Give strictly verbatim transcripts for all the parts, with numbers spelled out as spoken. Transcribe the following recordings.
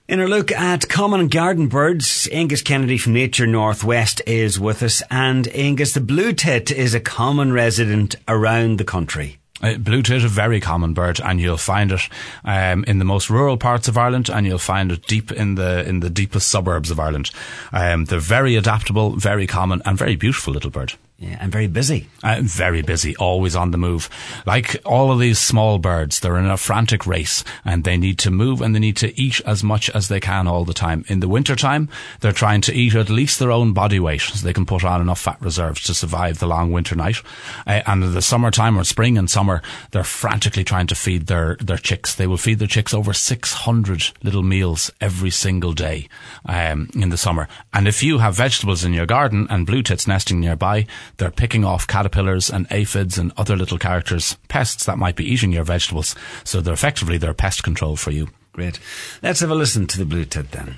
In our look at common garden birds, Angus Kennedy from Nature Northwest is with us. And Angus, the blue tit is a common resident around the country. Uh, blue tit, a very common bird, and you'll find it um, in the most rural parts of Ireland, and you'll find it deep in the in the deepest suburbs of Ireland. Um, they're very adaptable, very common, and very beautiful little bird. Yeah, and very busy. Uh, very busy, always on the move. Like all of these small birds, they're in a frantic race, and they need to move and they need to eat as much as they can all the time. In the winter time, they're trying to eat at least their own body weight so they can put on enough fat reserves to survive the long winter night. Uh, and in the summertime, or spring and summer, they're frantically trying to feed their, their chicks. They will feed their chicks over six hundred little meals every single day um, in the summer. And if you have vegetables in your garden and blue tits nesting nearby, they're picking off caterpillars and aphids and other little characters, pests that might be eating your vegetables. So they're effectively, they're pest control for you. Great. Let's have a listen to the blue tit then.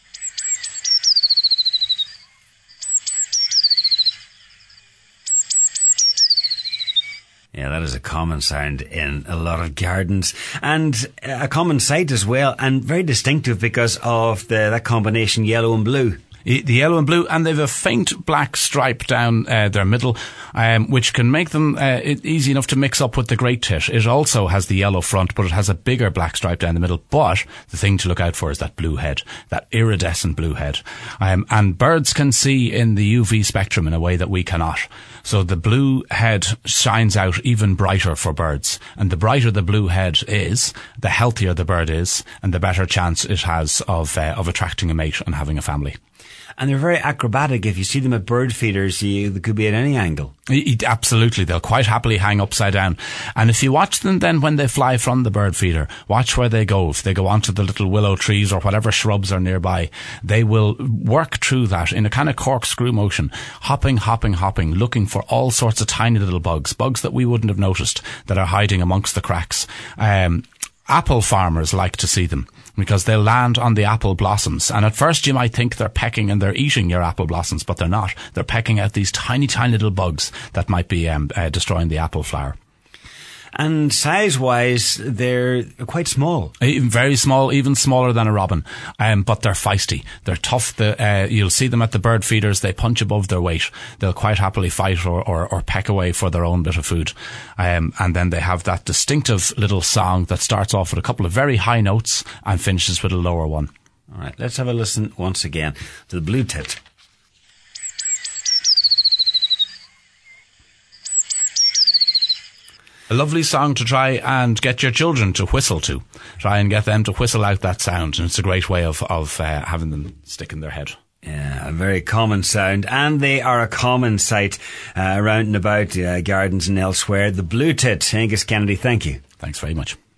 Yeah, that is a common sound in a lot of gardens, and a common sight as well, and very distinctive because of the, that combination yellow and blue. The yellow and blue, and they've a faint black stripe down uh, their middle, um, which can make them uh, easy enough to mix up with the great tit. It also has the yellow front, but it has a bigger black stripe down the middle. But the thing to look out for is that blue head, that iridescent blue head. Um, and birds can see in the U V spectrum in a way that we cannot. So the blue head shines out even brighter for birds. And the brighter the blue head is, the healthier the bird is, and the better chance it has of uh, of attracting a mate and having a family. And they're very acrobatic. If you see them at bird feeders, you, they could be at any angle. Absolutely. They'll quite happily hang upside down. And if you watch them then when they fly from the bird feeder, watch where they go. If they go onto the little willow trees or whatever shrubs are nearby, they will work through that in a kind of corkscrew motion, hopping, hopping, hopping, looking for all sorts of tiny little bugs, bugs that we wouldn't have noticed that are hiding amongst the cracks. Um, apple farmers like to see them, because they'll land on the apple blossoms. And at first you might think they're pecking and they're eating your apple blossoms, but they're not. They're pecking out these tiny, tiny little bugs that might be um, uh, destroying the apple flower. And size-wise, they're quite small. Very small, even smaller than a robin. Um, but they're feisty. They're tough. The, uh, you'll see them at the bird feeders. They punch above their weight. They'll quite happily fight or, or, or peck away for their own bit of food. Um, and then they have that distinctive little song that starts off with a couple of very high notes and finishes with a lower one. All right, let's have a listen once again to the blue tit. A lovely song to try and get your children to whistle to. Try and get them to whistle out that sound, and it's a great way of, of uh, having them stick in their head. Yeah, a very common sound, and they are a common sight uh, around and about uh, gardens and elsewhere. The blue tit. Angus Kennedy, thank you. Thanks very much.